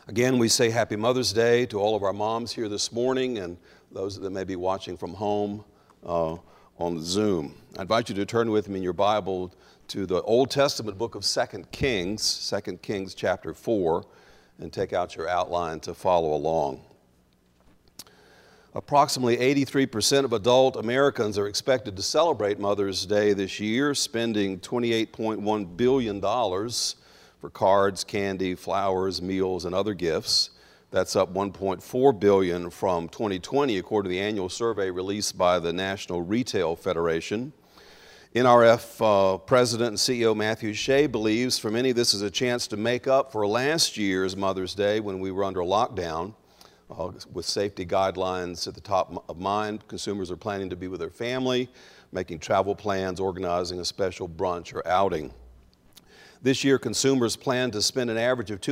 Again, we say Happy Mother's Day to all of our moms here this morning and those that may be watching from home on Zoom. I invite you to turn with me in your Bible to the Old Testament book of 2 Kings chapter 4, and take out your outline to follow along. Approximately 83% of adult Americans are expected to celebrate Mother's Day this year, spending $28.1 billion for cards, candy, flowers, meals, and other gifts. That's up $1.4 billion from 2020, according to the annual survey released by the National Retail Federation. NRF President and CEO Matthew Shea believes for many this is a chance to make up for last year's Mother's Day when we were under lockdown. With safety guidelines at the top of mind, consumers are planning to be with their family, making travel plans, organizing a special brunch or outing. This year, consumers plan to spend an average of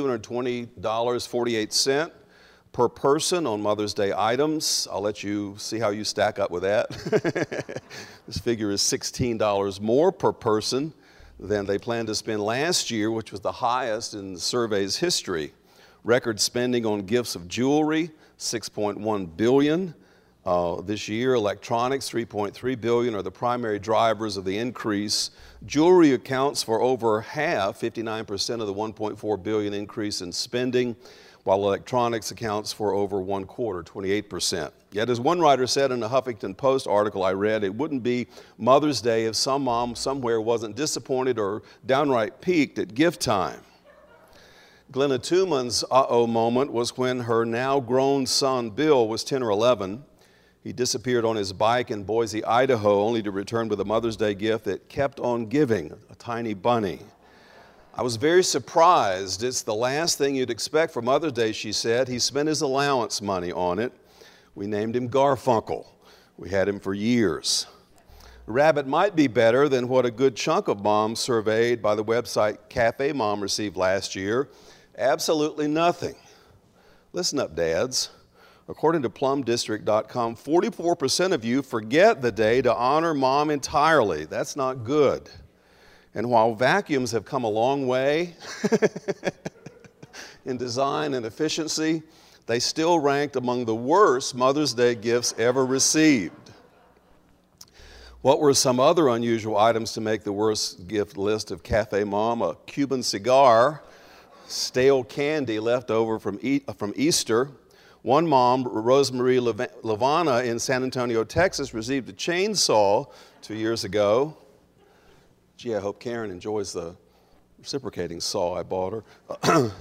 $220.48 per person on Mother's Day items. I'll let you see how you stack up with that. This figure is $16 more per person than they planned to spend last year, which was the highest in the survey's history. Record spending on gifts of jewelry, $6.1 billion. This year, electronics, $3.3 billion, are the primary drivers of the increase. Jewelry accounts for over half, 59% of the $1.4 billion increase in spending, while electronics accounts for over one quarter, 28%. Yet, as one writer said in a Huffington Post article I read, it wouldn't be Mother's Day if some mom somewhere wasn't disappointed or downright piqued at gift time. Glenna Tuman's uh-oh moment was when her now-grown son, Bill, was 10 or 11. He disappeared on his bike in Boise, Idaho, only to return with a Mother's Day gift that kept on giving, a tiny bunny. I was very surprised. It's the last thing you'd expect for Mother's Day, she said. He spent his allowance money on it. We named him Garfunkel. We had him for years. The rabbit might be better than what a good chunk of moms surveyed by the website Cafe Mom received last year. Absolutely nothing. Listen up, dads. According to plumdistrict.com, 44% of you forget the day to honor mom entirely. That's not good. And while vacuums have come a long way in design and efficiency, they still ranked among the worst Mother's Day gifts ever received. What were some other unusual items to make the worst gift list of Cafe Mom? A Cuban cigar, stale candy left over from Easter. One mom, Rosemarie Lavana in San Antonio, Texas, received a chainsaw 2 years ago. Gee, I hope Karen enjoys the reciprocating saw I bought her.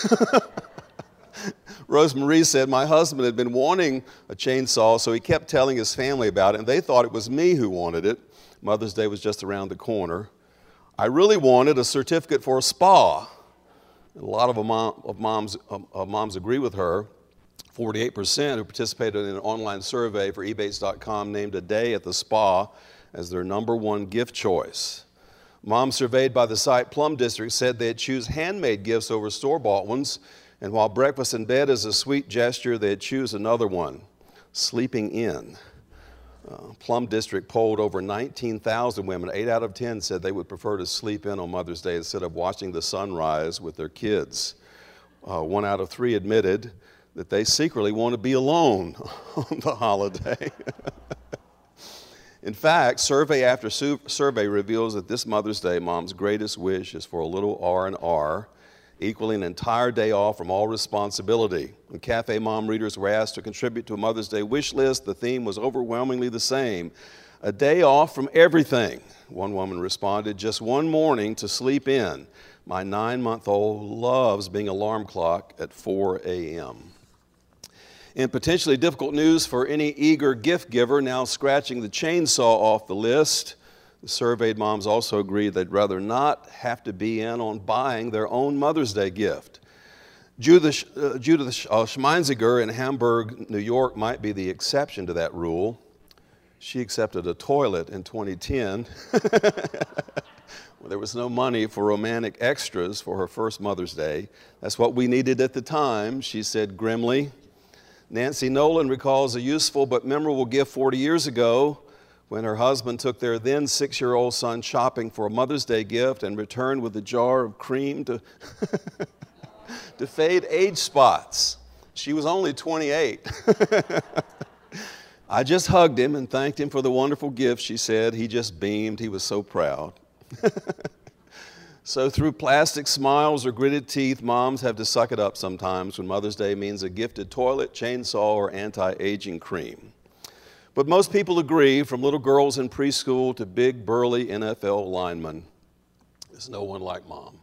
Rosemarie said, my husband had been wanting a chainsaw, so he kept telling his family about it, and they thought it was me who wanted it. Mother's Day was just around the corner. I really wanted a certificate for a spa. A lot of moms agree with her. 48% who participated in an online survey for Ebates.com named a day at the spa as their number one gift choice. Moms surveyed by the site Plum District said they'd choose handmade gifts over store-bought ones, and while breakfast in bed is a sweet gesture, they'd choose another one, sleeping in. Plum District polled over 19,000 women. 8 out of 10 said they would prefer to sleep in on Mother's Day instead of watching the sunrise with their kids. 1 out of 3 admitted that they secretly want to be alone on the holiday. In fact, survey after survey reveals that this Mother's Day, mom's greatest wish is for a little R&R, equaling an entire day off from all responsibility. When Cafe Mom readers were asked to contribute to a Mother's Day wish list, the theme was overwhelmingly the same: a day off from everything. One woman responded, just one morning to sleep in. My 9-month-old loves being an alarm clock at 4 a.m. In potentially difficult news for any eager gift giver now scratching the chainsaw off the list, the surveyed moms also agreed they'd rather not have to be in on buying their own Mother's Day gift. Judith Schmeinziger in Hamburg, New York might be the exception to that rule. She accepted a toilet in 2010. There was no money for romantic extras for her first Mother's Day. That's what we needed at the time, she said grimly. Nancy Nolan recalls a useful but memorable gift 40 years ago when her husband took their then 6-year-old son shopping for a Mother's Day gift and returned with a jar of cream to to fade age spots. She was only 28. I just hugged him and thanked him for the wonderful gift, she said. He just beamed. He was so proud. So through plastic smiles or gritted teeth, moms have to suck it up sometimes when Mother's Day means a gifted toilet, chainsaw, or anti-aging cream. But most people agree, from little girls in preschool to big, burly NFL linemen, there's no one like Mom.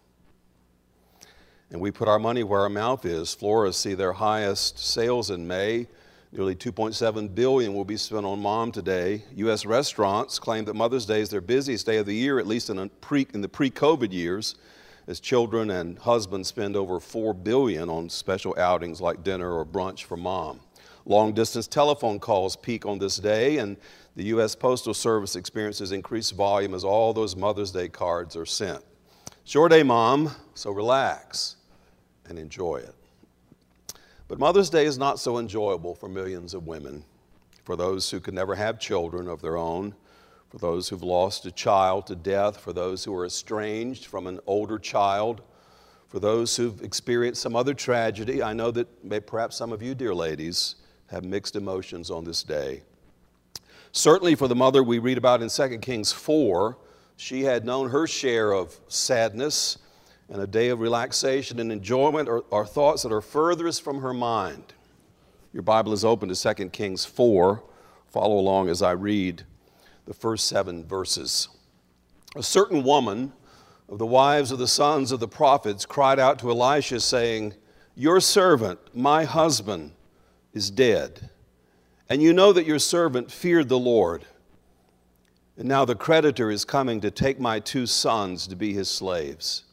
And we put our money where our mouth is. Florists see their highest sales in May. Nearly $2.7 billion will be spent on Mom today. U.S. restaurants claim that Mother's Day is their busiest day of the year, at least in the pre-COVID years, as children and husbands spend over $4 billion on special outings like dinner or brunch for Mom. Long-distance telephone calls peak on this day, and the U.S. Postal Service experiences increased volume as all those Mother's Day cards are sent. Short day, Mom, so relax and enjoy it. But Mother's Day is not so enjoyable for millions of women, for those who could never have children of their own, for those who've lost a child to death, for those who are estranged from an older child, for those who've experienced some other tragedy. I know that perhaps some of you, dear ladies, have mixed emotions on this day. Certainly for the mother we read about in 2 Kings 4, she had known her share of sadness, and a day of relaxation and enjoyment are thoughts that are furthest from her mind. Your Bible is open to 2 Kings 4. Follow along as I read the first 7 verses. A certain woman of the wives of the sons of the prophets cried out to Elisha, saying, "Your servant, my husband, is dead, and you know that your servant feared the Lord. And now the creditor is coming to take my 2 sons to be his slaves."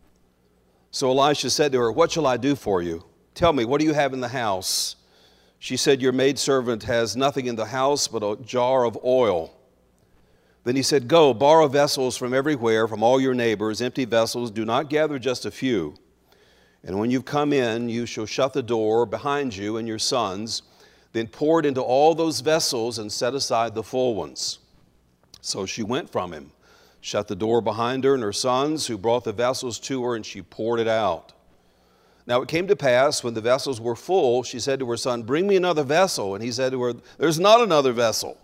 So Elisha said to her, "What shall I do for you? Tell me, what do you have in the house?" She said, "Your maidservant has nothing in the house but a jar of oil." Then he said, "Go, borrow vessels from everywhere, from all your neighbors, empty vessels. Do not gather just a few. And when you've come in, you shall shut the door behind you and your sons. Then pour it into all those vessels and set aside the full ones." So she went from him, shut the door behind her and her sons, who brought the vessels to her, and she poured it out. Now it came to pass, when the vessels were full, she said to her son, "Bring me another vessel." And he said to her, "There's not another vessel."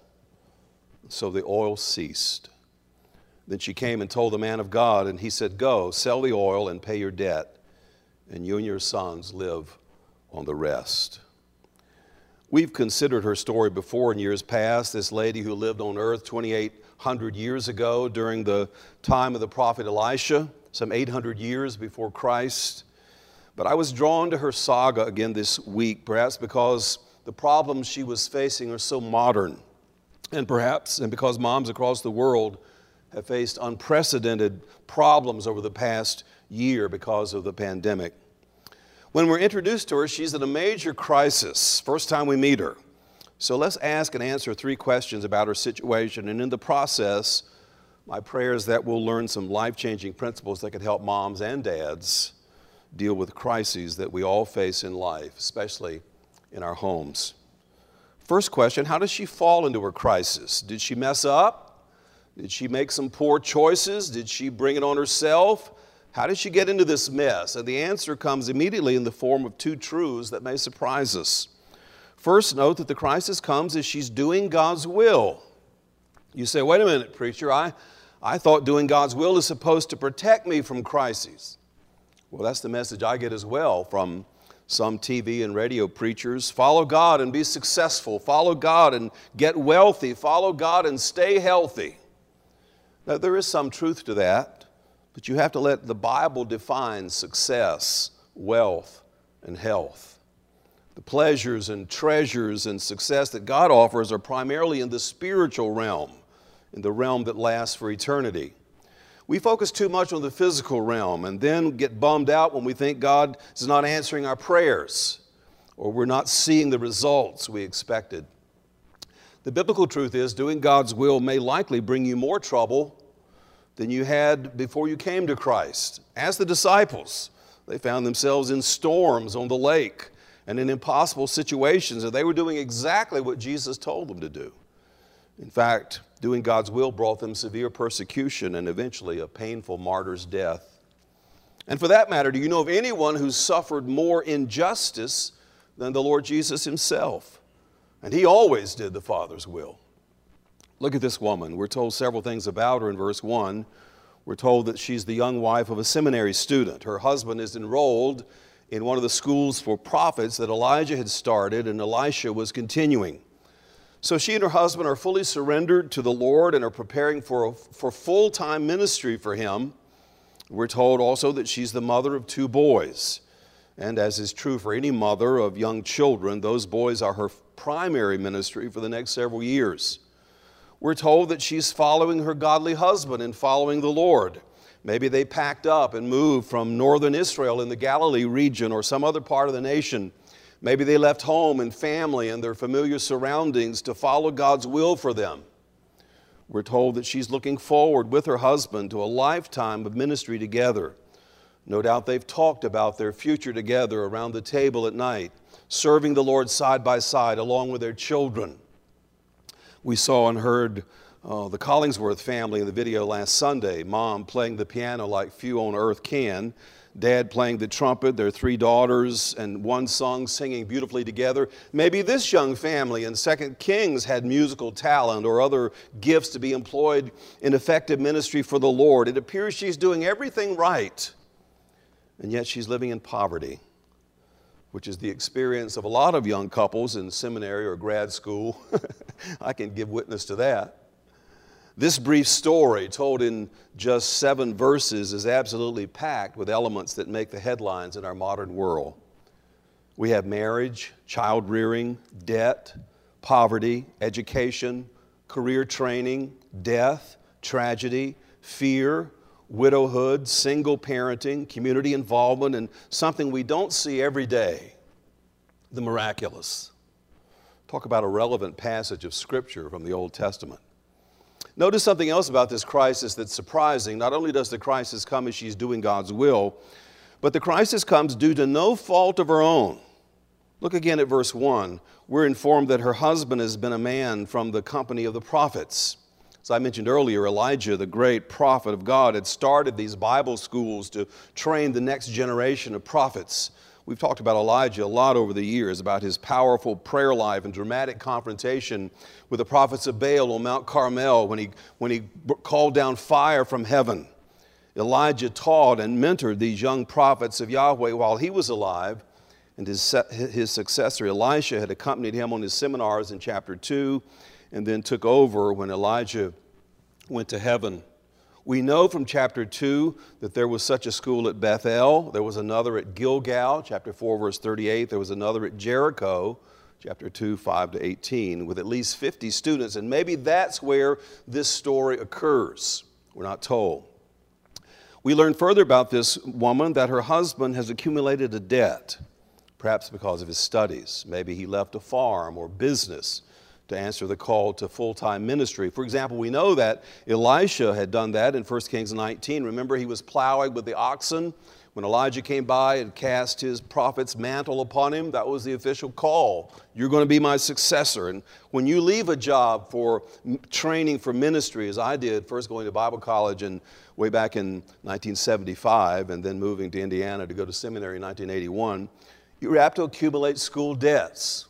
So the oil ceased. Then she came and told the man of God, and he said, "Go, sell the oil and pay your debt, and you and your sons live on the rest." We've considered her story before in years past, this lady who lived on earth 2,800 years ago during the time of the prophet Elisha, some 800 years before Christ. But I was drawn to her saga again this week, perhaps because the problems she was facing are so modern, and because moms across the world have faced unprecedented problems over the past year because of the pandemic. When we're introduced to her, she's in a major crisis, first time we meet her. So let's ask and answer 3 questions about her situation, and in the process, my prayer is that we'll learn some life-changing principles that can help moms and dads deal with crises that we all face in life, especially in our homes. First question, how does she fall into her crisis? Did she mess up? Did she make some poor choices? Did she bring it on herself? How did she get into this mess? And the answer comes immediately in the form of 2 truths that may surprise us. First, note that the crisis comes as she's doing God's will. You say, "Wait a minute, preacher, I thought doing God's will is supposed to protect me from crises." Well, that's the message I get as well from some TV and radio preachers. Follow God and be successful. Follow God and get wealthy. Follow God and stay healthy. Now, there is some truth to that. But you have to let the Bible define success, wealth, and health. The pleasures and treasures and success that God offers are primarily in the spiritual realm, in the realm that lasts for eternity. We focus too much on the physical realm and then get bummed out when we think God is not answering our prayers or we're not seeing the results we expected. The biblical truth is doing God's will may likely bring you more trouble than you had before you came to Christ. Ask the disciples. They found themselves in storms on the lake and in impossible situations, and they were doing exactly what Jesus told them to do. In fact, doing God's will brought them severe persecution and eventually a painful martyr's death. And for that matter, do you know of anyone who's suffered more injustice than the Lord Jesus himself? And he always did the Father's will. Look at this woman. We're told several things about her in verse 1. We're told that she's the young wife of a seminary student. Her husband is enrolled in one of the schools for prophets that Elijah had started and Elisha was continuing. So she and her husband are fully surrendered to the Lord and are preparing for full-time ministry for him. We're told also that she's the mother of 2 boys. And as is true for any mother of young children, those boys are her primary ministry for the next several years. We're told that she's following her godly husband and following the Lord. Maybe they packed up and moved from northern Israel in the Galilee region or some other part of the nation. Maybe they left home and family and their familiar surroundings to follow God's will for them. We're told that she's looking forward with her husband to a lifetime of ministry together. No doubt they've talked about their future together around the table at night, serving the Lord side by side along with their children. We saw and heard the Collingsworth family in the video last Sunday. Mom playing the piano like few on earth can. Dad playing the trumpet, their 3 daughters and 1 son singing beautifully together. Maybe this young family in 2 Kings had musical talent or other gifts to be employed in effective ministry for the Lord. It appears she's doing everything right, and yet she's living in poverty, which is the experience of a lot of young couples in seminary or grad school. I can give witness to that. This brief story, told in just 7 verses, is absolutely packed with elements that make the headlines in our modern world. We have marriage, child rearing, debt, poverty, education, career training, death, tragedy, fear, widowhood, single parenting, community involvement, and something we don't see every day, the miraculous. Talk about a relevant passage of Scripture from the Old Testament. Notice something else about this crisis that's surprising. Not only does the crisis come as she's doing God's will, but the crisis comes due to no fault of her own. Look again at verse 1. We're informed that her husband has been a man from the company of the prophets. As I mentioned earlier, Elijah, the great prophet of God, had started these Bible schools to train the next generation of prophets. We've talked about Elijah a lot over the years, about his powerful prayer life and dramatic confrontation with the prophets of Baal on Mount Carmel when he called down fire from heaven. Elijah taught and mentored these young prophets of Yahweh while he was alive, and his successor Elisha had accompanied him on his seminars in chapter 2 and then took over when Elijah went to heaven. We know from chapter 2 that there was such a school at Bethel. There was another at Gilgal, chapter 4, verse 38. There was another at Jericho, chapter 2, 5 to 18, with at least 50 students. And maybe that's where this story occurs. We're not told. We learn further about this woman that her husband has accumulated a debt, perhaps because of his studies. Maybe he left a farm or business to answer the call to full-time ministry. For example, we know that Elisha had done that in 1 Kings 19. Remember, he was plowing with the oxen when Elijah came by and cast his prophet's mantle upon him. That was the official call. You're going to be my successor. And when you leave a job for training for ministry, as I did, first going to Bible college and way back in 1975 and then moving to Indiana to go to seminary in 1981, you're apt to accumulate school debts.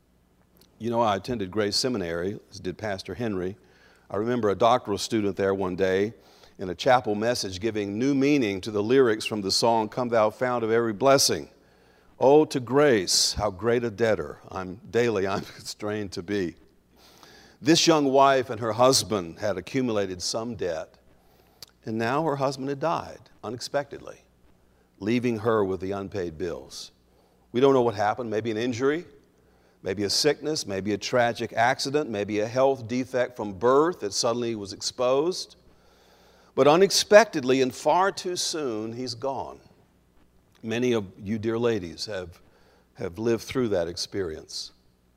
You know, I attended Grace Seminary, as did Pastor Henry. I remember a doctoral student there one day in a chapel message giving new meaning to the lyrics from the song, "Come Thou Fount of Every Blessing." Oh, to grace, how great a debtor I'm constrained to be. This young wife and her husband had accumulated some debt, and now her husband had died unexpectedly, leaving her with the unpaid bills. We don't know what happened, maybe an injury, maybe a sickness, maybe a tragic accident, maybe a health defect from birth that suddenly was exposed. But unexpectedly and far too soon, he's gone. Many of you, dear ladies, have lived through that experience.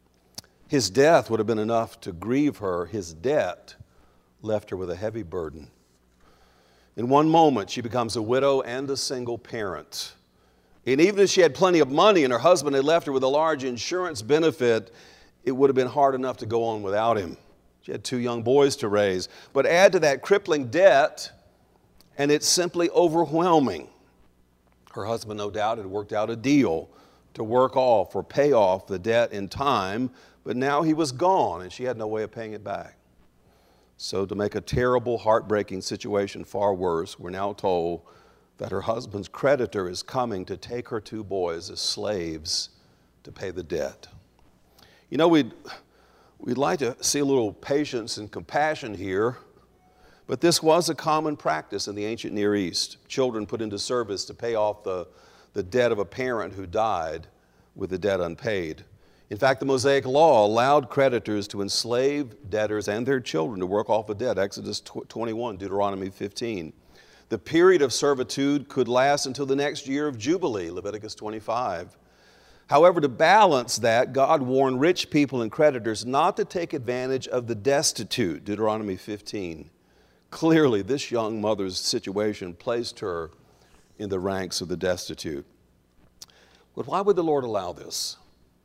His death would have been enough to grieve her. His debt left her with a heavy burden. In one moment, she becomes a widow and a single parent. And even if she had plenty of money and her husband had left her with a large insurance benefit, it would have been hard enough to go on without him. She had 2 young boys to raise. But add to that crippling debt, and it's simply overwhelming. Her husband, no doubt, had worked out a deal to work off or pay off the debt in time, but now he was gone and she had no way of paying it back. So to make a terrible, heartbreaking situation far worse, we're now told that her husband's creditor is coming to take her 2 boys as slaves to pay the debt. You know, we'd like to see a little patience and compassion here, but this was a common practice in the ancient Near East. Children put into service to pay off the debt of a parent who died with the debt unpaid. In fact, the Mosaic Law allowed creditors to enslave debtors and their children to work off a debt, Exodus 21, Deuteronomy 15. The period of servitude could last until the next year of Jubilee, Leviticus 25. However, to balance that, God warned rich people and creditors not to take advantage of the destitute, Deuteronomy 15. Clearly, this young mother's situation placed her in the ranks of the destitute. But why would the Lord allow this?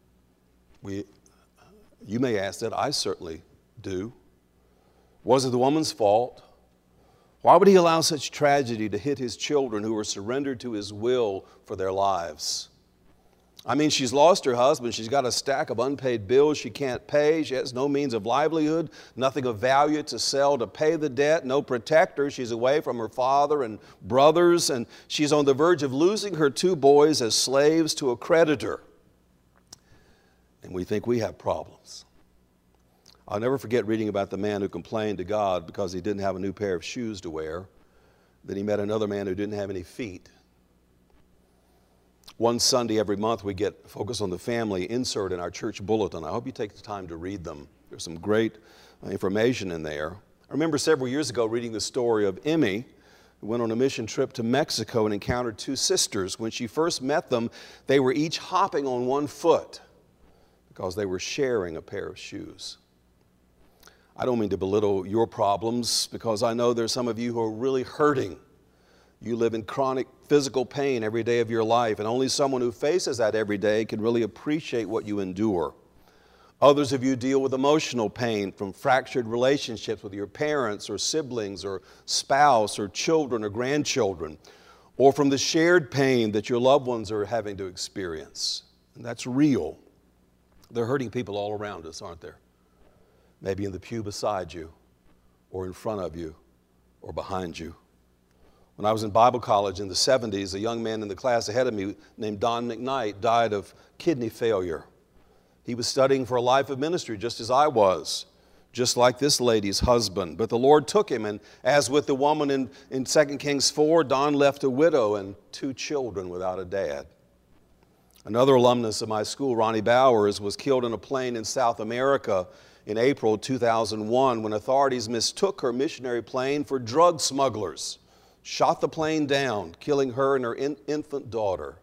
You may ask that. I certainly do. Was it the woman's fault? Why would he allow such tragedy to hit his children who were surrendered to his will for their lives? I mean, she's lost her husband. She's got a stack of unpaid bills she can't pay. She has no means of livelihood, nothing of value to sell to pay the debt, no protector. She's away from her father and brothers, and she's on the verge of losing her 2 boys as slaves to a creditor. And we think we have problems. I'll never forget reading about the man who complained to God because he didn't have a new pair of shoes to wear. Then he met another man who didn't have any feet. One Sunday every month we get Focus on the Family insert in our church bulletin. I hope you take the time to read them. There's some great information in there. I remember several years ago reading the story of Emmy, who went on a mission trip to Mexico and encountered 2 sisters. When she first met them, they were each hopping on 1 foot because they were sharing a pair of shoes. I don't mean to belittle your problems because I know there's some of you who are really hurting. You live in chronic physical pain every day of your life, and only someone who faces that every day can really appreciate what you endure. Others of you deal with emotional pain from fractured relationships with your parents or siblings or spouse or children or grandchildren, or from the shared pain that your loved ones are having to experience. And that's real. There are hurting people all around us, aren't there? Maybe in the pew beside you, or in front of you, or behind you. When I was in Bible college in the 70s, a young man in the class ahead of me named Don McKnight died of kidney failure. He was studying for a life of ministry just as I was, just like this lady's husband. But the Lord took him, and as with the woman in 2 Kings 4, Don left a widow and 2 children without a dad. Another alumnus of my school, Ronnie Bowers, was killed in a plane in South America in April 2001 when authorities mistook her missionary plane for drug smugglers. Shot the plane down, killing her and her infant daughter.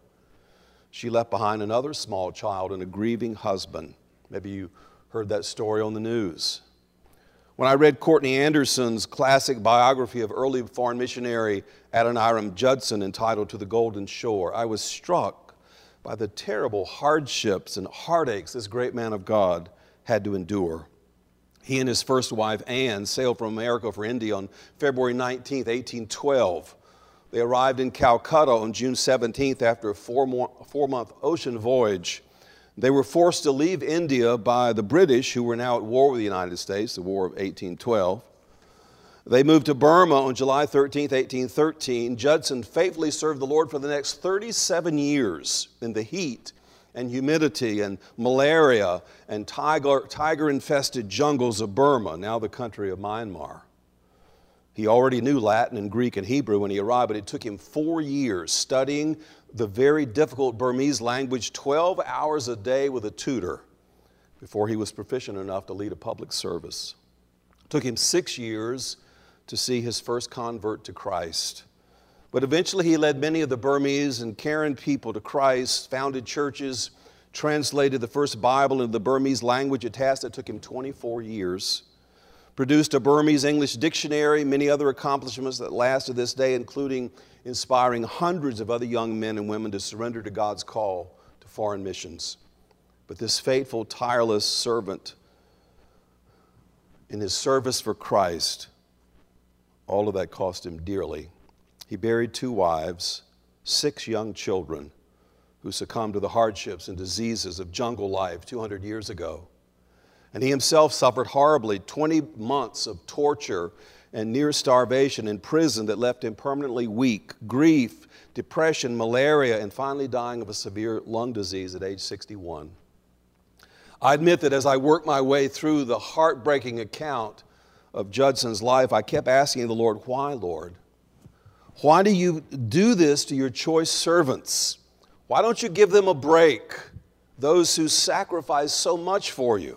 She left behind another small child and a grieving husband. Maybe you heard that story on the news. When I read Courtney Anderson's classic biography of early foreign missionary Adoniram Judson entitled To the Golden Shore, I was struck by the terrible hardships and heartaches this great man of God had to endure. He and his first wife, Anne, sailed from America for India on February 19, 1812. They arrived in Calcutta on June 17th after a four-month ocean voyage. They were forced to leave India by the British, who were now at war with the United States, the War of 1812. They moved to Burma on July 13, 1813. Judson faithfully served the Lord for the next 37 years in the heat and humidity and malaria and tiger-infested jungles of Burma, now the country of Myanmar. He already knew Latin and Greek and Hebrew when he arrived, but it took him 4 years studying the very difficult Burmese language 12 hours a day with a tutor before he was proficient enough to lead a public service. It took him 6 years to see his first convert to Christ. But eventually he led many of the Burmese and Karen people to Christ, founded churches, translated the first Bible into the Burmese language, a task that took him 24 years, produced a Burmese English dictionary, many other accomplishments that last to this day, including inspiring hundreds of other young men and women to surrender to God's call to foreign missions. But this faithful, tireless servant, in his service for Christ, all of that cost him dearly. He buried 2 wives, 6 young children who succumbed to the hardships and diseases of jungle life 200 years ago. And he himself suffered horribly, 20 months of torture and near starvation in prison that left him permanently weak, grief, depression, malaria, and finally dying of a severe lung disease at age 61. I admit that as I worked my way through the heartbreaking account of Judson's life, I kept asking the Lord, why, Lord? Why do you do this to your choice servants? Why don't you give them a break, those who sacrifice so much for you?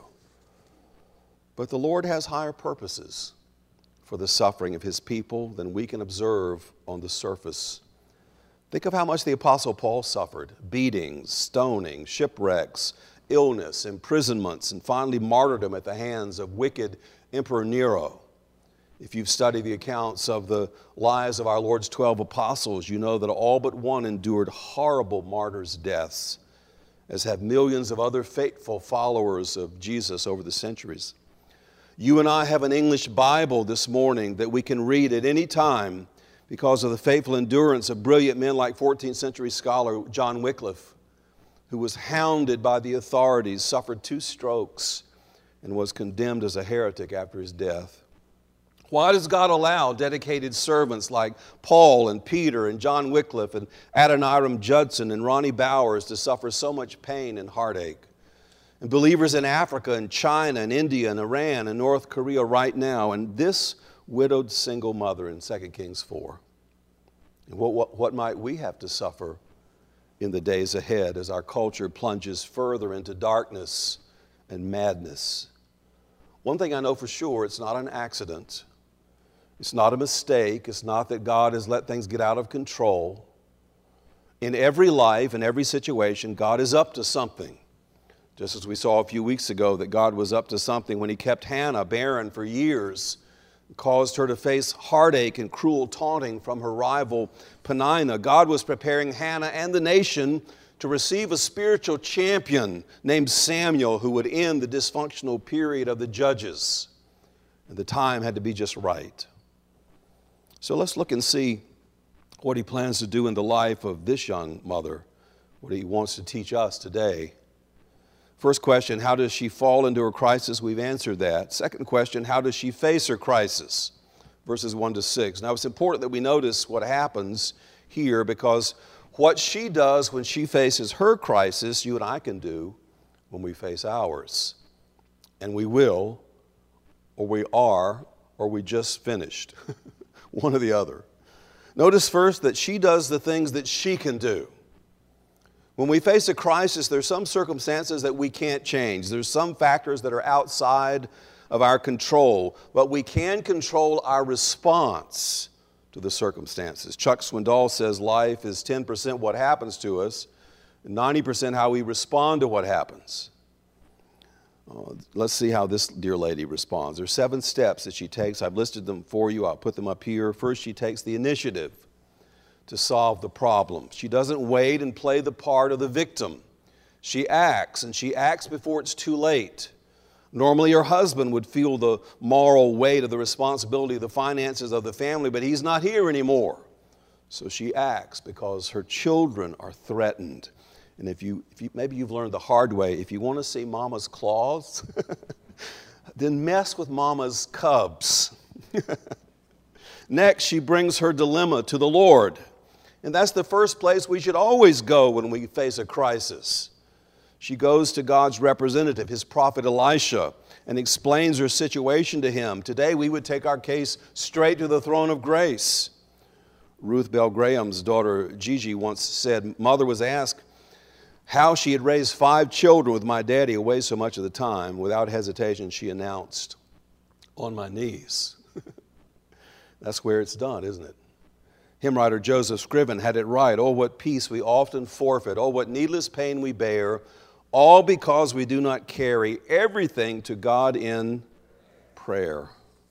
But the Lord has higher purposes for the suffering of his people than we can observe on the surface. Think of how much the Apostle Paul suffered: beatings, stoning, shipwrecks, illness, imprisonments, and finally martyrdom at the hands of wicked Emperor Nero. If you've studied the accounts of the lives of our Lord's 12 apostles, you know that all but one endured horrible martyrs' deaths, as have millions of other faithful followers of Jesus over the centuries. You and I have an English Bible this morning that we can read at any time because of the faithful endurance of brilliant men like 14th century scholar John Wycliffe, who was hounded by the authorities, suffered 2 strokes, and was condemned as a heretic after his death. Why does God allow dedicated servants like Paul and Peter and John Wycliffe and Adoniram Judson and Ronnie Bowers to suffer so much pain and heartache? And believers in Africa and China and India and Iran and North Korea right now, and this widowed single mother in 2 Kings 4. And what might we have to suffer in the days ahead as our culture plunges further into darkness and madness? One thing I know for sure, it's not an accident. It's not a mistake. It's not that God has let things get out of control. In every life, in every situation, God is up to something. Just as we saw a few weeks ago that God was up to something when he kept Hannah barren for years, caused her to face heartache and cruel taunting from her rival Peninnah. God was preparing Hannah and the nation to receive a spiritual champion named Samuel who would end the dysfunctional period of the judges. And the time had to be just right. So let's look and see what he plans to do in the life of this young mother, what he wants to teach us today. First question, how does she fall into her crisis? We've answered that. Second question, how does she face her crisis? Verses 1 to 6. Now it's important that we notice what happens here, because what she does when she faces her crisis, you and I can do when we face ours. And we will, or we are, or we just finished. One or the other. Notice first that she does the things that she can do. When we face a crisis, there's some circumstances that we can't change. There's some factors that are outside of our control, but we can control our response to the circumstances. Chuck Swindoll says life is 10% what happens to us, and 90% how we respond to what happens. Let's see how this dear lady responds. There are 7 steps that she takes. I've listed them for you. I'll put them up here. First, she takes the initiative to solve the problem. She doesn't wait and play the part of the victim. She acts, and she acts before it's too late. Normally, her husband would feel the moral weight of the responsibility of the finances of the family, but he's not here anymore. So she acts because her children are threatened. And if you maybe you've learned the hard way, if you want to see mama's claws, then mess with mama's cubs. Next, she brings her dilemma to the Lord. And that's the first place we should always go when we face a crisis. She goes to God's representative, his prophet Elisha, and explains her situation to him. Today, we would take our case straight to the throne of grace. Ruth Bell Graham's daughter Gigi once said, Mother was asked how she had raised 5 children with my daddy away so much of the time. Without hesitation, she announced, on my knees. That's where it's done, isn't it? Hymn writer Joseph Scriven had it right. Oh, what peace we often forfeit. Oh, what needless pain we bear. All because we do not carry everything to God in prayer.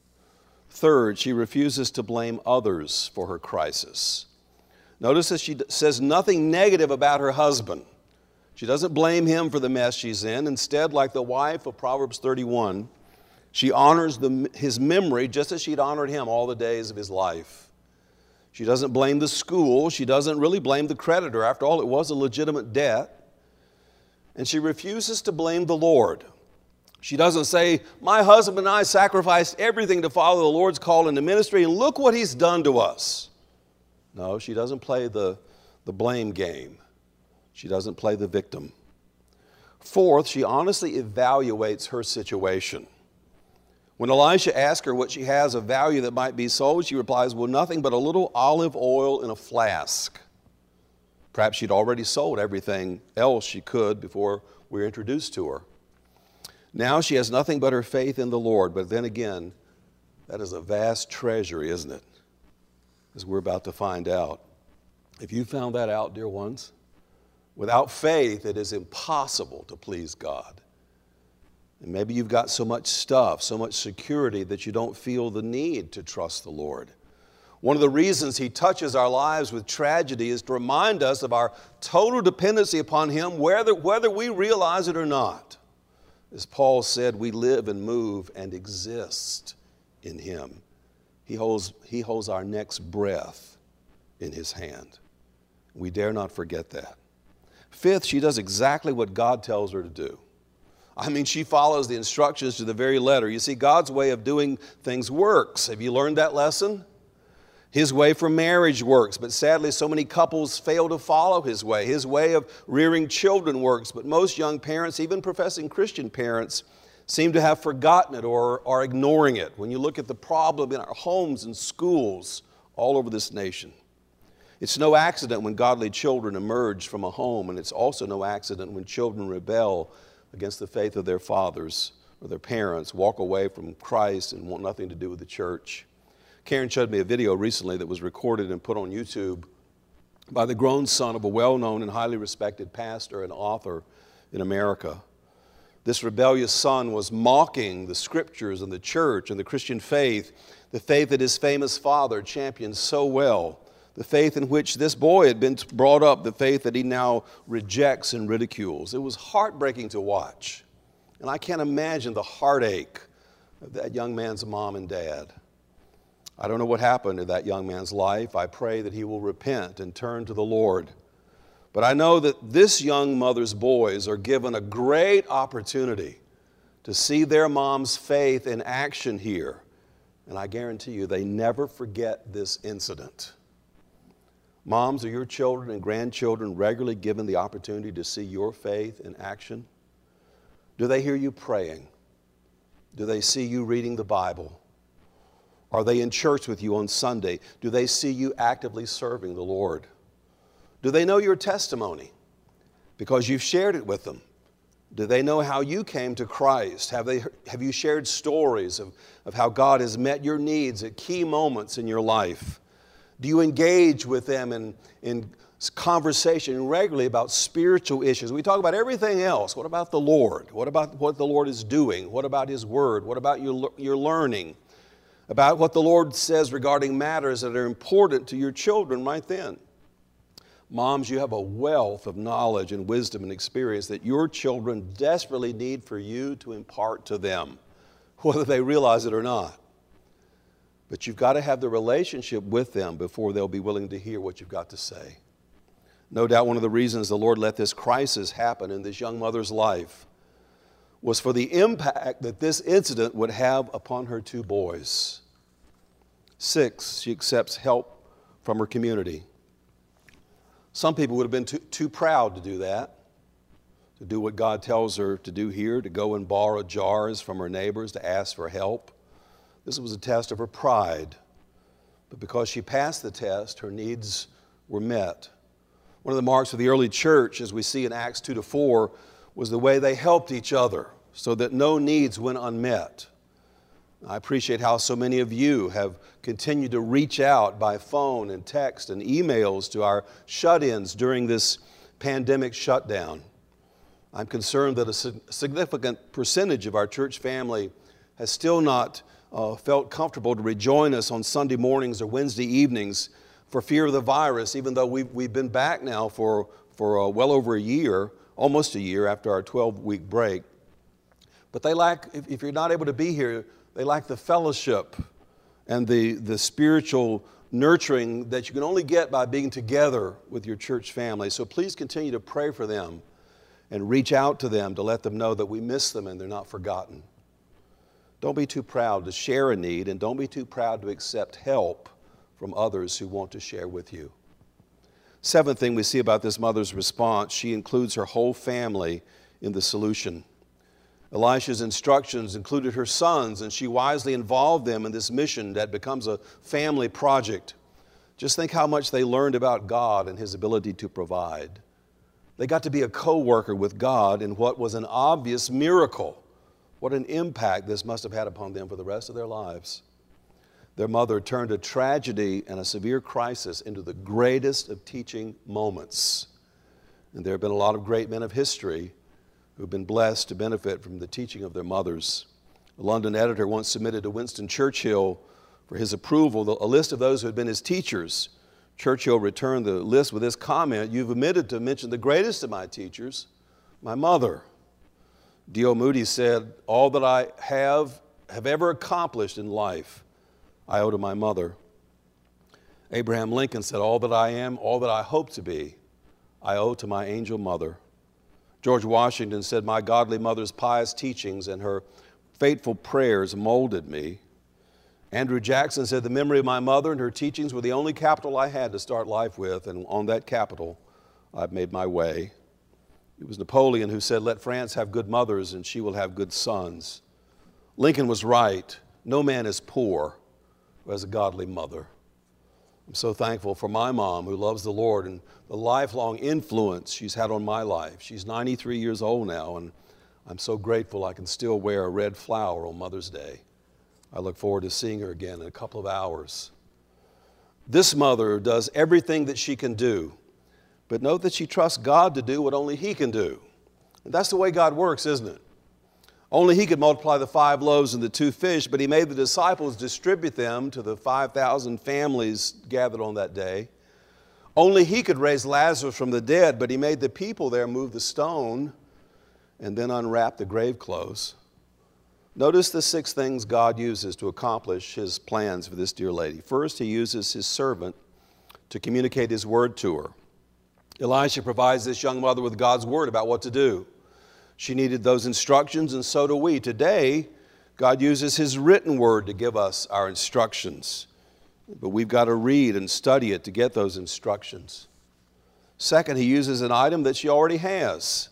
Third, she refuses to blame others for her crisis. Notice that she says nothing negative about her husband. She doesn't blame him for the mess she's in. Instead, like the wife of Proverbs 31, she honors his memory just as she'd honored him all the days of his life. She doesn't blame the school. She doesn't really blame the creditor. After all, it was a legitimate debt. And she refuses to blame the Lord. She doesn't say, my husband and I sacrificed everything to follow the Lord's call into ministry, and look what he's done to us. No, she doesn't play the blame game. She doesn't play the victim. Fourth, she honestly evaluates her situation. When Elisha asks her what she has of value that might be sold, she replies, well, nothing but a little olive oil in a flask. Perhaps she'd already sold everything else she could before we were introduced to her. Now she has nothing but her faith in the Lord. But then again, that is a vast treasury, isn't it? As we're about to find out. If you found that out, dear ones, without faith, it is impossible to please God. And maybe you've got so much stuff, so much security that you don't feel the need to trust the Lord. One of the reasons He touches our lives with tragedy is to remind us of our total dependency upon Him, whether we realize it or not. As Paul said, we live and move and exist in Him. He holds our next breath in His hand. We dare not forget that. Fifth, she does exactly what God tells her to do. I mean, she follows the instructions to the very letter. You see, God's way of doing things works. Have you learned that lesson? His way for marriage works, but sadly so many couples fail to follow His way. His way of rearing children works, but most young parents, even professing Christian parents, seem to have forgotten it or are ignoring it. When you look at the problem in our homes and schools all over this nation, it's no accident when godly children emerge from a home, and it's also no accident when children rebel against the faith of their fathers or their parents, walk away from Christ and want nothing to do with the church. Karen showed me a video recently that was recorded and put on YouTube by the grown son of a well-known and highly respected pastor and author in America. This rebellious son was mocking the scriptures and the church and the Christian faith, the faith that his famous father championed so well, the faith in which this boy had been brought up, the faith that he now rejects and ridicules. It was heartbreaking to watch. And I can't imagine the heartache of that young man's mom and dad. I don't know what happened to that young man's life. I pray that he will repent and turn to the Lord. But I know that this young mother's boys are given a great opportunity to see their mom's faith in action here. And I guarantee you they never forget this incident. Moms, are your children and grandchildren regularly given the opportunity to see your faith in action? Do they hear you praying? Do they see you reading the Bible? Are they in church with you on Sunday? Do they see you actively serving the Lord? Do they know your testimony because you've shared it with them? Do they know how you came to Christ? Have you shared stories of how God has met your needs at key moments in your life? Do you engage with them in conversation regularly about spiritual issues? We talk about everything else. What about the Lord? What about what the Lord is doing? What about His Word? What about your learning? About what the Lord says regarding matters that are important to your children right then. Moms, you have a wealth of knowledge and wisdom and experience that your children desperately need for you to impart to them, whether they realize it or not. But you've got to have the relationship with them before they'll be willing to hear what you've got to say. No doubt one of the reasons the Lord let this crisis happen in this young mother's life was for the impact that this incident would have upon her two boys. 6, she accepts help from her community. Some people would have been too proud to do that, to do what God tells her to do here, to go and borrow jars from her neighbors to ask for help. This was a test of her pride. But because she passed the test, her needs were met. One of the marks of the early church, as we see in Acts 2-4, was the way they helped each other so that no needs went unmet. I appreciate how so many of you have continued to reach out by phone and text and emails to our shut-ins during this pandemic shutdown. I'm concerned that a significant percentage of our church family has still not felt comfortable to rejoin us on Sunday mornings or Wednesday evenings for fear of the virus, even though we've been back now for well over a year, almost a year after our 12-week break. But they lack, if you're not able to be here, they lack the fellowship and the spiritual nurturing that you can only get by being together with your church family. So please continue to pray for them and reach out to them to let them know that we miss them and they're not forgotten. Don't be too proud to share a need, and don't be too proud to accept help from others who want to share with you. Seventh thing we see about this mother's response, she includes her whole family in the solution. Elisha's instructions included her sons, and she wisely involved them in this mission that becomes a family project. Just think how much they learned about God and His ability to provide. They got to be a co-worker with God in what was an obvious miracle. What an impact this must have had upon them for the rest of their lives. Their mother turned a tragedy and a severe crisis into the greatest of teaching moments. And there have been a lot of great men of history who've been blessed to benefit from the teaching of their mothers. A London editor once submitted to Winston Churchill for his approval a list of those who had been his teachers. Churchill returned the list with this comment, "You've omitted to mention the greatest of my teachers, my mother." D.L. Moody said, "All that I have ever accomplished in life, I owe to my mother." Abraham Lincoln said, "All that I am, all that I hope to be, I owe to my angel mother." George Washington said, "My godly mother's pious teachings and her faithful prayers molded me." Andrew Jackson said, "The memory of my mother and her teachings were the only capital I had to start life with, and on that capital I've made my way." It was Napoleon who said, "Let France have good mothers and she will have good sons." Lincoln was right. No man is poor who has a godly mother. I'm so thankful for my mom who loves the Lord and the lifelong influence she's had on my life. She's 93 years old now, and I'm so grateful I can still wear a red flower on Mother's Day. I look forward to seeing her again in a couple of hours. This mother does everything that she can do, but note that she trusts God to do what only He can do. And that's the way God works, isn't it? Only He could multiply the 5 loaves and the 2 fish, but He made the disciples distribute them to the 5,000 families gathered on that day. Only He could raise Lazarus from the dead, but He made the people there move the stone and then unwrap the grave clothes. Notice the 6 things God uses to accomplish His plans for this dear lady. First, He uses His servant to communicate His word to her. Elisha provides this young mother with God's word about what to do. She needed those instructions, and so do we. Today, God uses His written word to give us our instructions. But we've got to read and study it to get those instructions. Second, He uses an item that she already has.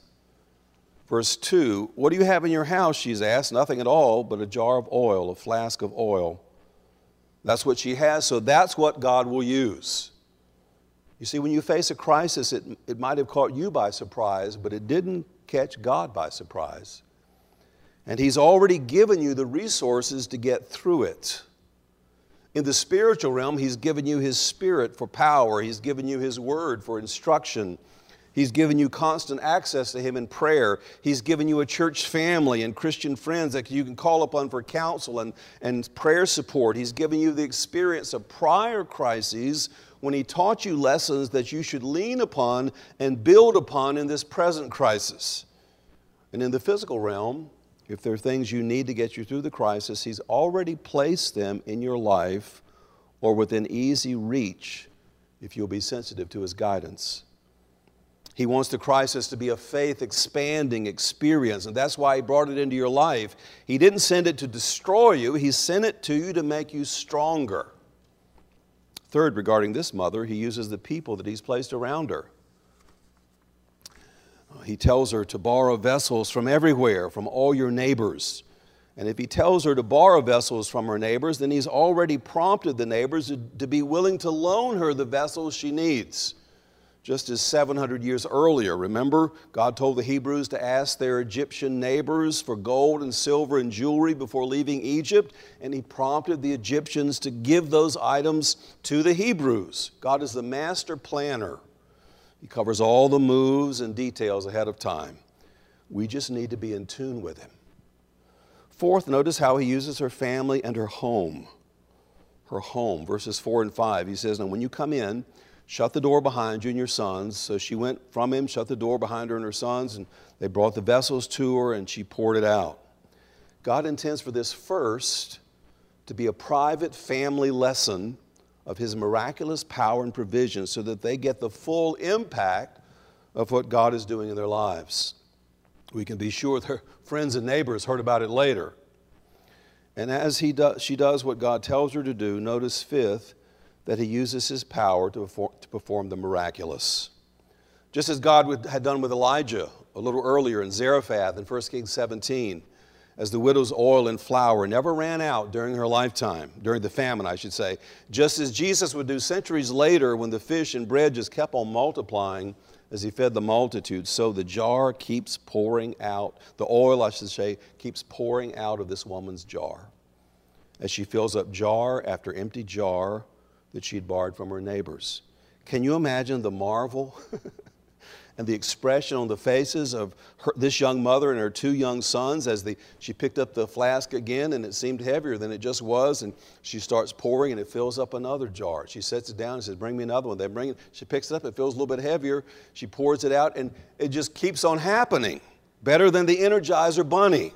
Verse 2, "What do you have in your house?" she's asked. "Nothing at all but a jar of oil, a flask of oil." That's what she has, so that's what God will use. You see, when you face a crisis, it might have caught you by surprise, but it didn't catch God by surprise. And He's already given you the resources to get through it. In the spiritual realm, He's given you His Spirit for power. He's given you His Word for instruction. He's given you constant access to Him in prayer. He's given you a church family and Christian friends that you can call upon for counsel and prayer support. He's given you the experience of prior crises when He taught you lessons that you should lean upon and build upon in this present crisis. And in the physical realm, if there are things you need to get you through the crisis, He's already placed them in your life or within easy reach if you'll be sensitive to His guidance. He wants the crisis to be a faith-expanding experience, and that's why He brought it into your life. He didn't send it to destroy you. He sent it to you to make you stronger. Third, regarding this mother, He uses the people that He's placed around her. He tells her to borrow vessels from everywhere, from all your neighbors. And if He tells her to borrow vessels from her neighbors, then He's already prompted the neighbors to be willing to loan her the vessels she needs. Just as 700 years earlier, remember, God told the Hebrews to ask their Egyptian neighbors for gold and silver and jewelry before leaving Egypt, and He prompted the Egyptians to give those items to the Hebrews. God is the master planner. He covers all the moves and details ahead of time. We just need to be in tune with Him. Fourth, notice how He uses her family and her home. Her home, verses 4 and 5. He says, "Now when you come in, shut the door behind you and your sons." So she went from him, shut the door behind her and her sons, and they brought the vessels to her, and she poured it out. God intends for this first to be a private family lesson of his miraculous power and provision so that they get the full impact of what God is doing in their lives. We can be sure their friends and neighbors heard about it later. And as she does what God tells her to do, notice fifth, that he uses his power to perform the miraculous. Just as God had done with Elijah a little earlier in Zarephath in 1 Kings 17, as the widow's oil and flour never ran out during her lifetime, during the famine, I should say, just as Jesus would do centuries later when the fish and bread just kept on multiplying as he fed the multitude, so the jar keeps pouring out, the oil, I should say, keeps pouring out of this woman's jar as she fills up jar after empty jar that she'd borrowed from her neighbors. Can you imagine the marvel and the expression on the faces of this young mother and her two young sons as she picked up the flask again and it seemed heavier than it just was, and she starts pouring and it fills up another jar. She sets it down and says, bring me another one. They bring it, she picks it up, it feels a little bit heavier, she pours it out, and it just keeps on happening. Better than the Energizer Bunny.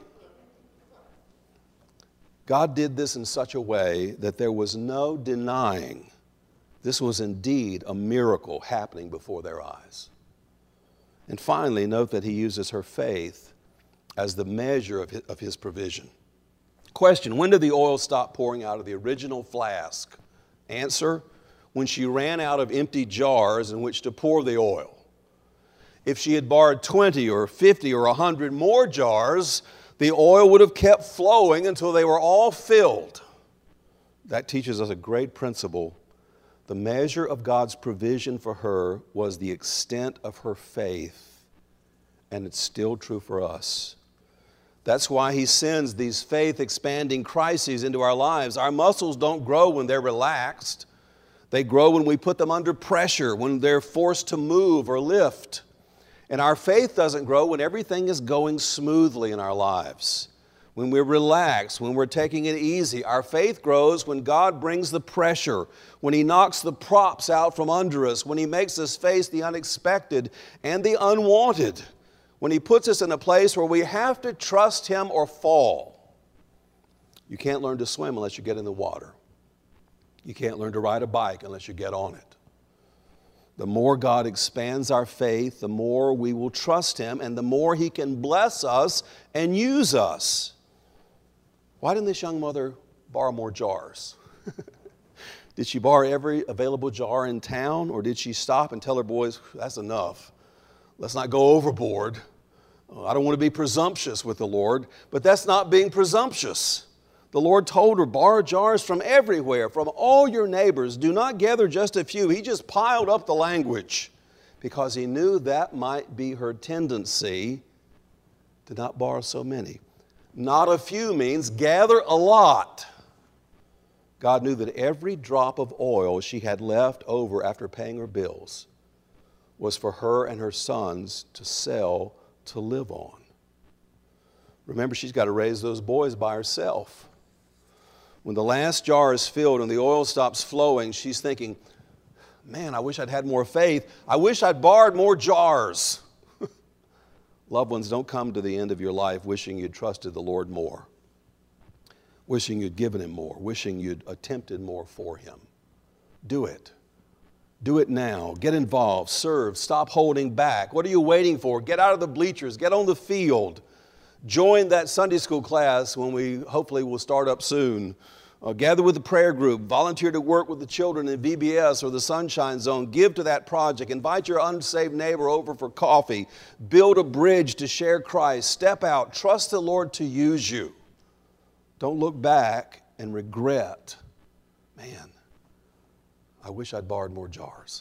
God did this in such a way that there was no denying this was indeed a miracle happening before their eyes. And finally, note that he uses her faith as the measure of his provision. Question, when did the oil stop pouring out of the original flask? Answer, when she ran out of empty jars in which to pour the oil. If she had borrowed 20 or 50 or 100 more jars, the oil would have kept flowing until they were all filled. That teaches us a great principle. The measure of God's provision for her was the extent of her faith, and it's still true for us. That's why he sends these faith-expanding crises into our lives. Our muscles don't grow when they're relaxed. They grow when we put them under pressure, when they're forced to move or lift. And our faith doesn't grow when everything is going smoothly in our lives, when we're relaxed, when we're taking it easy. Our faith grows when God brings the pressure, when he knocks the props out from under us, when he makes us face the unexpected and the unwanted, when he puts us in a place where we have to trust him or fall. You can't learn to swim unless you get in the water. You can't learn to ride a bike unless you get on it. The more God expands our faith, the more we will trust him, and the more he can bless us and use us. Why didn't this young mother borrow more jars? Did she borrow every available jar in town, or did she stop and tell her boys, that's enough, let's not go overboard. I don't want to be presumptuous with the Lord, but that's not being presumptuous. The Lord told her, borrow jars from everywhere, from all your neighbors. Do not gather just a few. He just piled up the language because he knew that might be her tendency to not borrow so many. Not a few means gather a lot. God knew that every drop of oil she had left over after paying her bills was for her and her sons to sell to live on. Remember, she's got to raise those boys by herself. When the last jar is filled and the oil stops flowing, she's thinking, man, I wish I'd had more faith. I wish I'd borrowed more jars. Loved ones, don't come to the end of your life wishing you'd trusted the Lord more, wishing you'd given him more, wishing you'd attempted more for him. Do it. Do it now. Get involved. Serve. Stop holding back. What are you waiting for? Get out of the bleachers. Get on the field. Join that Sunday school class when we hopefully will start up soon. Gather with the prayer group. Volunteer to work with the children in VBS or the Sunshine Zone. Give to that project. Invite your unsaved neighbor over for coffee. Build a bridge to share Christ. Step out. Trust the Lord to use you. Don't look back and regret, man, I wish I'd borrowed more jars.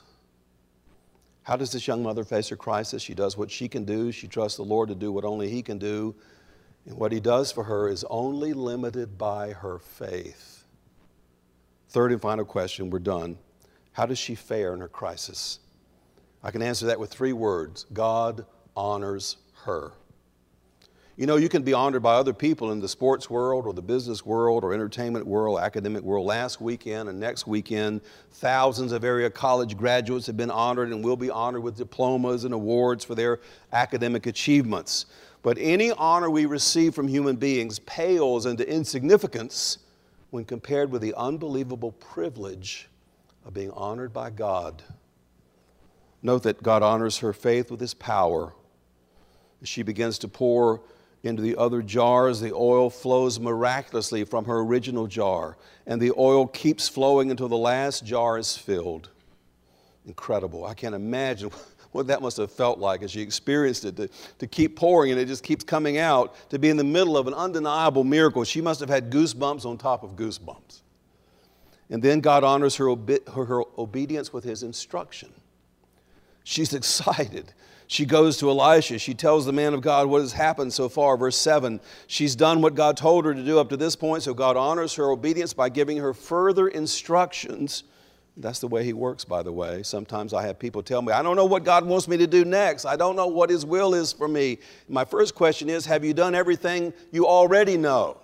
How does this young mother face her crisis? She does what she can do. She trusts the Lord to do what only he can do. And what he does for her is only limited by her faith. Third and final question, we're done. How does she fare in her crisis? I can answer that with 3 words. God honors her. You know, you can be honored by other people in the sports world or the business world or entertainment world, academic world. Last weekend and next weekend, thousands of area college graduates have been honored and will be honored with diplomas and awards for their academic achievements. But any honor we receive from human beings pales into insignificance when compared with the unbelievable privilege of being honored by God. Note that God honors her faith with his power. As she begins to pour into the other jars, the oil flows miraculously from her original jar, and the oil keeps flowing until the last jar is filled. Incredible. I can't imagine what that must have felt like as she experienced it, to keep pouring and it just keeps coming out, to be in the middle of an undeniable miracle. She must have had goosebumps on top of goosebumps. And then God honors her obedience with his instruction. She's excited. She goes to Elisha. She tells the man of God what has happened so far. Verse 7, she's done what God told her to do up to this point, so God honors her obedience by giving her further instructions. That's the way he works, by the way. Sometimes I have people tell me, I don't know what God wants me to do next. I don't know what his will is for me. My first question is, have you done everything you already know?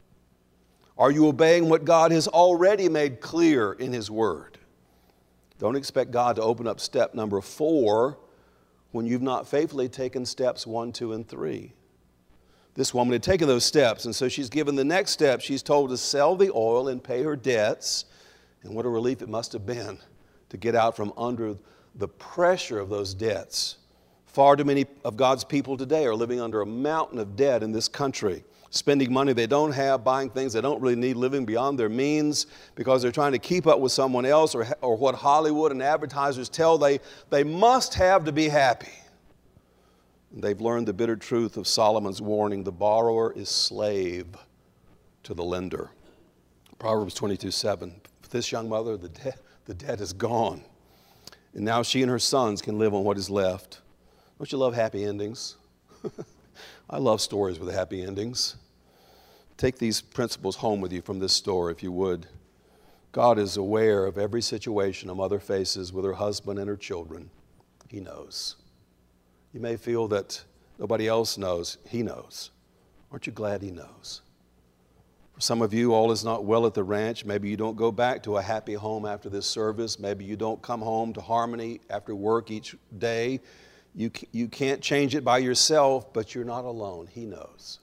Are you obeying what God has already made clear in his word? Don't expect God to open up step number 4 when you've not faithfully taken steps 1, 2, and 3. This woman had taken those steps, and so she's given the next step. She's told to sell the oil and pay her debts. And what a relief it must have been to get out from under the pressure of those debts. Far too many of God's people today are living under a mountain of debt in this country, spending money they don't have, buying things they don't really need, living beyond their means because they're trying to keep up with someone else or what Hollywood and advertisers tell they must have to be happy. And they've learned the bitter truth of Solomon's warning, the borrower is slave to the lender. Proverbs 22:7. For this young mother, the debt is gone. And now she and her sons can live on what is left. Don't you love happy endings? I love stories with happy endings. Take these principles home with you from this story, if you would. God is aware of every situation a mother faces with her husband and her children. He knows. You may feel that nobody else knows. He knows. Aren't you glad he knows? For some of you, all is not well at the ranch. Maybe you don't go back to a happy home after this service. Maybe you don't come home to Harmony after work each day. You can't change it by yourself, but you're not alone. He knows.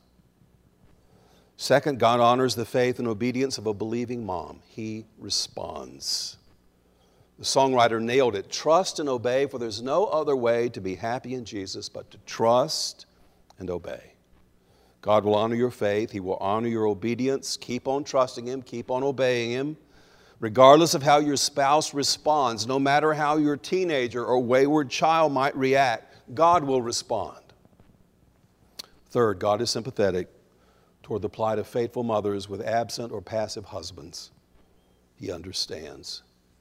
Second, God honors the faith and obedience of a believing mom. He responds. The songwriter nailed it. Trust and obey, for there's no other way to be happy in Jesus but to trust and obey. God will honor your faith. He will honor your obedience. Keep on trusting him. Keep on obeying him. Regardless of how your spouse responds, no matter how your teenager or wayward child might react, God will respond. Third, God is sympathetic toward the plight of faithful mothers with absent or passive husbands. He understands.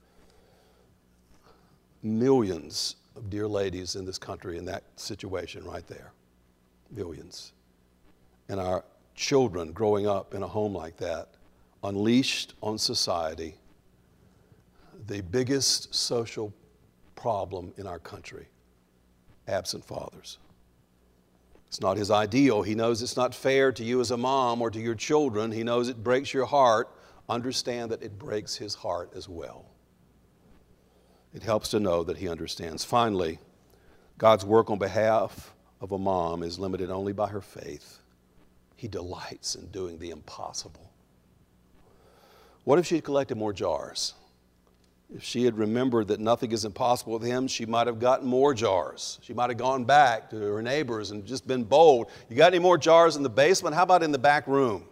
Millions of dear ladies in this country in that situation right there. Millions. And our children growing up in a home like that, unleashed on society, the biggest social problem in our country, absent fathers. It's not his ideal. He knows it's not fair to you as a mom or to your children. He knows it breaks your heart. Understand that it breaks his heart as well. It helps to know that he understands. Finally, God's work on behalf of a mom is limited only by her faith. He delights in doing the impossible. What if she had collected more jars? If she had remembered that nothing is impossible with him, she might have gotten more jars. She might have gone back to her neighbors and just been bold. You got any more jars in the basement? How about in the back room?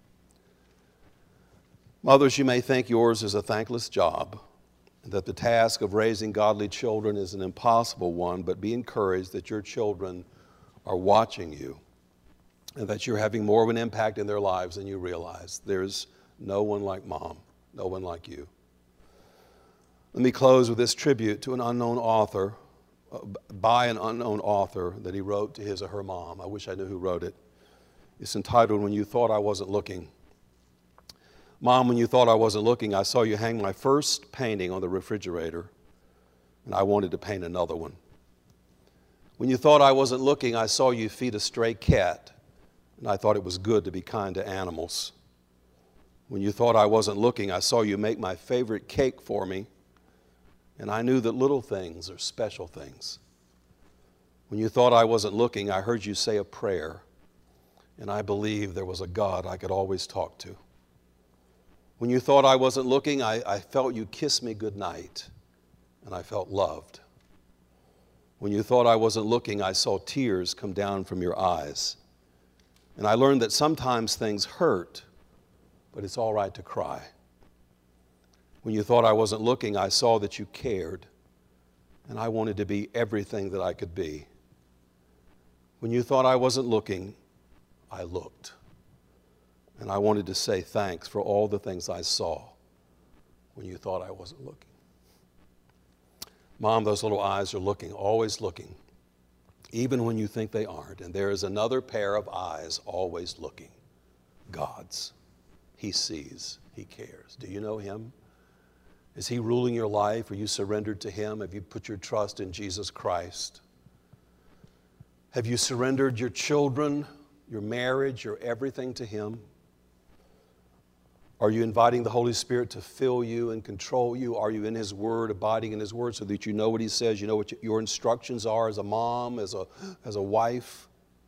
Mothers, you may think yours is a thankless job, and that the task of raising godly children is an impossible one, but be encouraged that your children are watching you and that you're having more of an impact in their lives than you realize. There's no one like mom, no one like you. Let me close with this tribute to an unknown author, by an unknown author that he wrote to his or her mom. I wish I knew who wrote it. It's entitled, When You Thought I Wasn't Looking. Mom, when you thought I wasn't looking, I saw you hang my first painting on the refrigerator, and I wanted to paint another one. When you thought I wasn't looking, I saw you feed a stray cat, and I thought it was good to be kind to animals. When you thought I wasn't looking, I saw you make my favorite cake for me, and I knew that little things are special things. When you thought I wasn't looking, I heard you say a prayer, and I believed there was a God I could always talk to. When you thought I wasn't looking, I felt you kiss me goodnight, and I felt loved. When you thought I wasn't looking, I saw tears come down from your eyes. And I learned that sometimes things hurt, but it's all right to cry. When you thought I wasn't looking, I saw that you cared, and I wanted to be everything that I could be. When you thought I wasn't looking, I looked. And I wanted to say thanks for all the things I saw when you thought I wasn't looking. Mom, those little eyes are looking, always looking, even when you think they aren't. And there is another pair of eyes always looking, God's. He sees, He cares. Do you know Him? Is He ruling your life? Are you surrendered to Him? Have you put your trust in Jesus Christ? Have you surrendered your children, your marriage, your everything to Him? Are you inviting the Holy Spirit to fill you and control you? Are you in His Word, abiding in His Word so that you know what He says, you know what your instructions are as a mom, as a wife?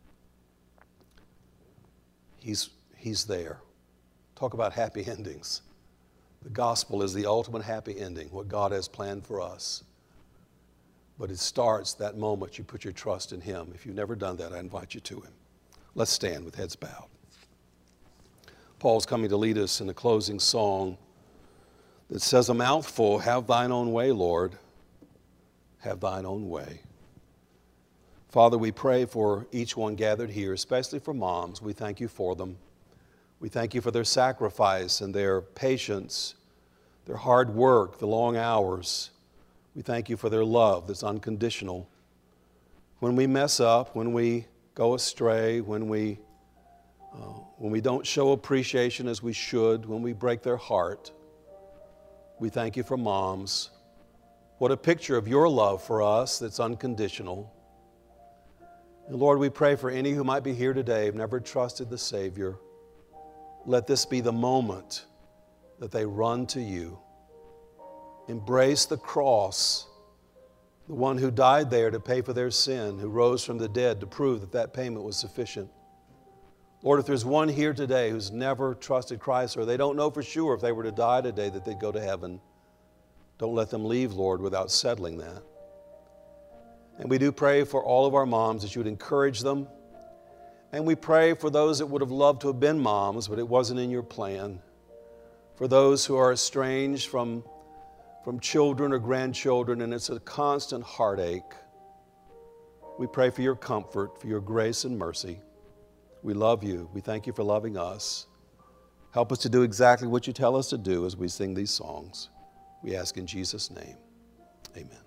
He's there. Talk about happy endings. The gospel is the ultimate happy ending, what God has planned for us. But it starts that moment you put your trust in Him. If you've never done that, I invite you to Him. Let's stand with heads bowed. Paul's coming to lead us in a closing song that says a mouthful, have thine own way, Lord, have thine own way. Father, we pray for each one gathered here, especially for moms. We thank you for them. We thank you for their sacrifice and their patience, their hard work, the long hours. We thank you for their love that's unconditional. When we mess up, when we go astray, when we don't show appreciation as we should, when we break their heart, we thank you for moms. What a picture of your love for us that's unconditional. And Lord, we pray for any who might be here today who've never trusted the Savior. Let this be the moment that they run to you. Embrace the cross, the one who died there to pay for their sin, who rose from the dead to prove that that payment was sufficient. Lord, if there's one here today who's never trusted Christ, or they don't know for sure if they were to die today that they'd go to heaven, don't let them leave, Lord, without settling that. And we do pray for all of our moms that you would encourage them. And we pray for those that would have loved to have been moms, but it wasn't in your plan. For those who are estranged from children or grandchildren, and it's a constant heartache. We pray for your comfort, for your grace and mercy. We love you. We thank you for loving us. Help us to do exactly what you tell us to do as we sing these songs. We ask in Jesus' name. Amen.